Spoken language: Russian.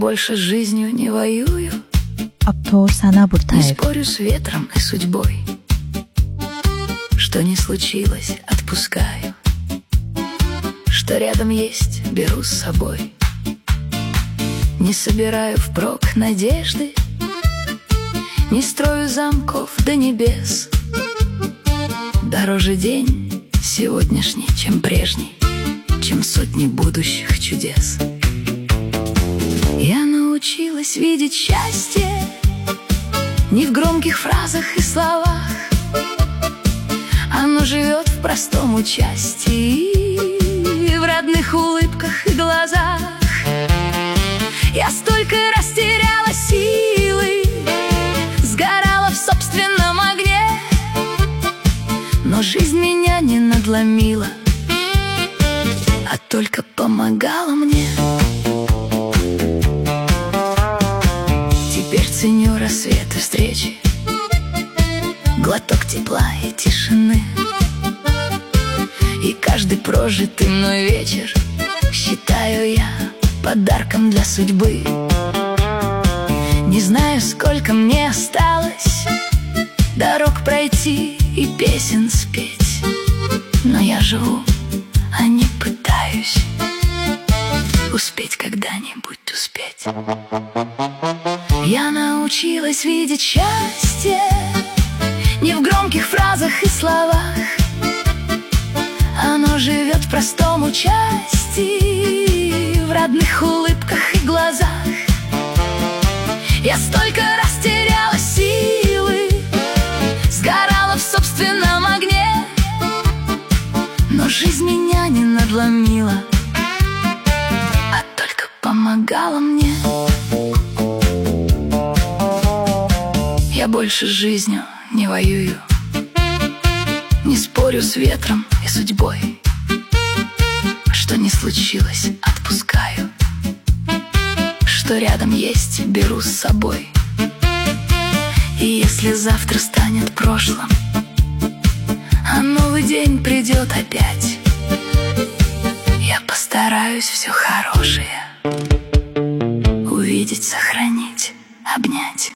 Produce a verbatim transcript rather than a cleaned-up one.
Больше с жизнью не воюю, Aktor Sana не Burtaev. спорю с ветром и судьбой. Что не случилось, отпускаю. Что рядом есть, беру с собой. Не собираю впрок надежды, не строю замков до небес. Дороже день сегодняшний, чем прежний, чем сотни будущих чудес. Я научилась видеть счастье не в громких фразах и словах. Оно живет в простом участии, в родных улыбках и глазах. Я столько растеряла силы, сгорала в собственном огне, но жизнь меня не надломила, а только помогала мне. Теперь ценю рассветы встречи, глоток тепла и тишины, и каждый прожитый мной вечер считаю я подарком для судьбы. Не знаю, сколько мне осталось дорог пройти и песен спеть, но я живу, а не пытаюсь успеть когда-нибудь успеть. Я научилась видеть счастье не в громких фразах и словах. Оно живет в простом участии, в родных улыбках и глазах. Я столько растеряла силы, сгорала в собственном огне, но жизнь меня не надломила, а только помогала мне. Я больше с жизнью не воюю, не спорю с ветром и судьбой. Что не случилось, отпускаю. Что рядом есть, беру с собой. И если завтра станет прошлым, а новый день придет опять, я постараюсь все хорошее увидеть, сохранить, обнять.